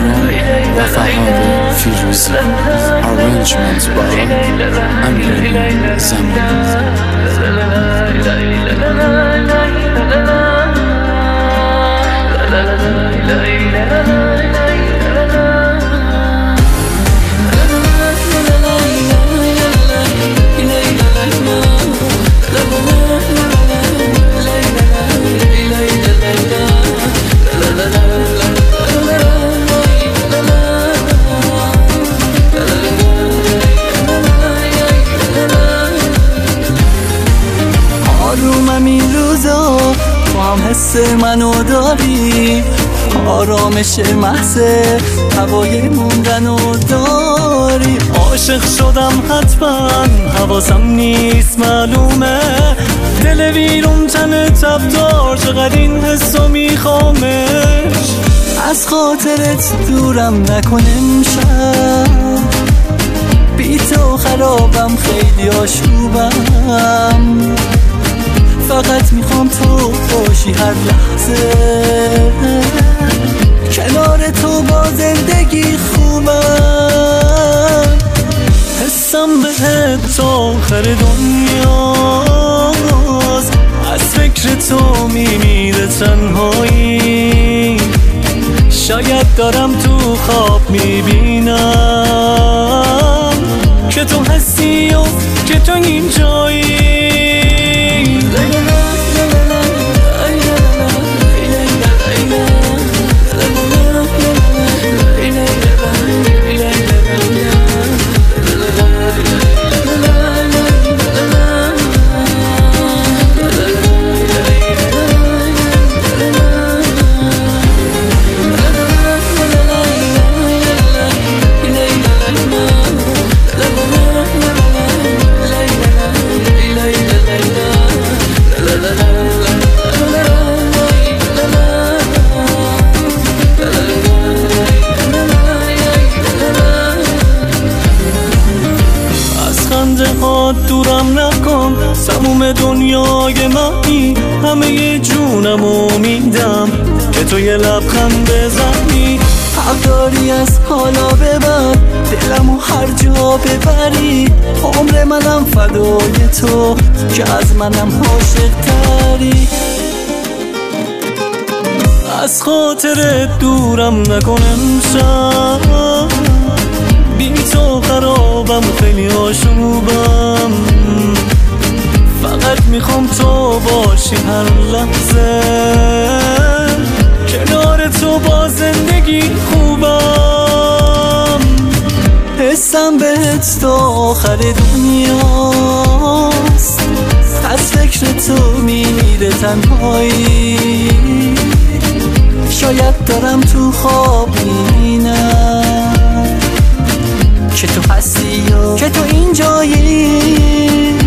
مهران و فرهاد فیروزی. Arrangements by امیرعلی زمانی. آرومم این روزا تو هم حس منو داری، آرامش محض هوای موندنو داری. عاشق شدم حتما حواسم نیست معلومه، دل ویرون تن تبدار چقدر این حسو میخوامش. از خاطرت دورم نکن امشب، بی تو خرابم خیلی آشوبم. فقط میخوام تو باشی هر لحظه، کنار تو با زندگی خوبم. حسم بهت تا آخر دنیاست، از فکر تو میمیره تنهایی. شاید دارم تو خواب میبینم که تو هستی و که تو اینجایی. دورم نکن تموم دنیای منی، همه جونمو میدم که تو یه لبخند بزنی. حق داری از حالا ببر دلمو هر جا ببری، عمر منم فدای تو که از منم عاشق تری. از خاطرت دورم نکن امشب، بی تو خرابم خیلی آشوبم. فقط میخوام تو باشی هر لحظه، کنار تو با زندگی خوبم. حسم بهت تا آخر دنیاست، از فکر تو میمیره تنهایی. شاید دارم تو خواب میبینم که تو هستی و که تو اینجایی.